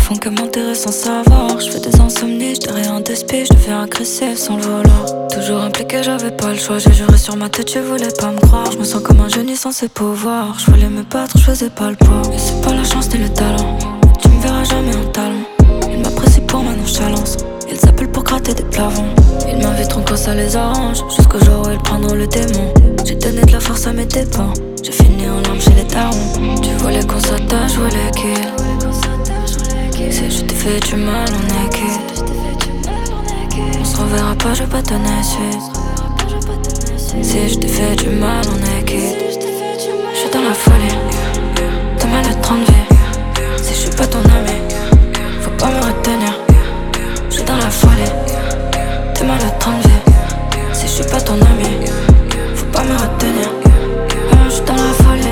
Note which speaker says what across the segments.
Speaker 1: font que m'enterrer sans savoir. Je fais des insomnies, je rien d'esprit, je deviens agressif sans le vouloir. Toujours impliqué, j'avais pas le choix. J'ai juré sur ma tête, je voulais pas me croire. Je me sens comme un génie sans ses pouvoirs. Je voulais me battre, je faisais pas le poids. Et c'est pas la chance ni le talent, tu me verras jamais en talent. Ils m'apprécient pour ma nonchalance, ils appellent pour gratter des plafonds. Ils m'inviteront quand ça les arrange, jusqu'au jour où ils prendront le démon. J'ai donné de la force à mes dépens, j'ai fini en larmes chez les darons. Tu voulais qu'on s'attache, je voulais kill. Si je t'ai fait du mal, on est quitte. On se reverra pas, je vais pas te donner suite. Si je t'ai fait du mal, on est quitte. J'suis dans la folie, t'as mal à 30 vies. Si je suis pas ton ami, faut pas me retenir. J'suis dans la folie, t'as mal à 30 vies. Si je suis pas ton ami, faut pas me retenir. J'suis dans la folie,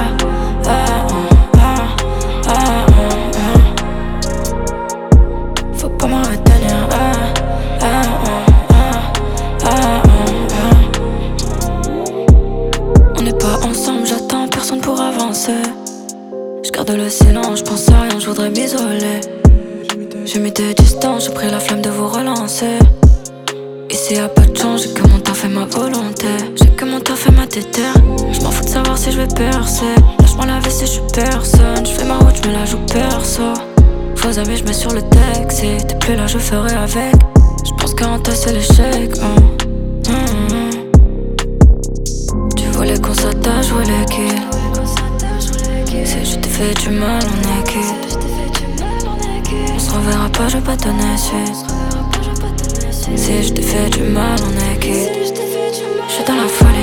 Speaker 1: faut pas me retenir. On n'est pas ensemble, j'attends personne pour avancer. Je garde le silence, je pense à rien, je voudrais m'isoler. J'ai mis des distances, j'ai pris la flamme de vous relancer. Ici y'a pas de chance, j'ai que mon taf et ma volonté. J'ai que mon taf et ma déter. Je m'en fous de savoir si je vais percer. Lâche-moi la vie si je suis personne. Je fais ma route, je me la joue perso. Faux amis, je mets sur le texte. Si t'es plus là, je ferai avec. Je pense qu'un tas c'est l'échec. Tu voulais qu'on s'attache, je voulais kill. Si je t'ai fait du mal, on est quitte. On se reverra pas, je vais pas te donner suite. Si je t'ai fait du mal, on est quitte. J'suis dans la folie.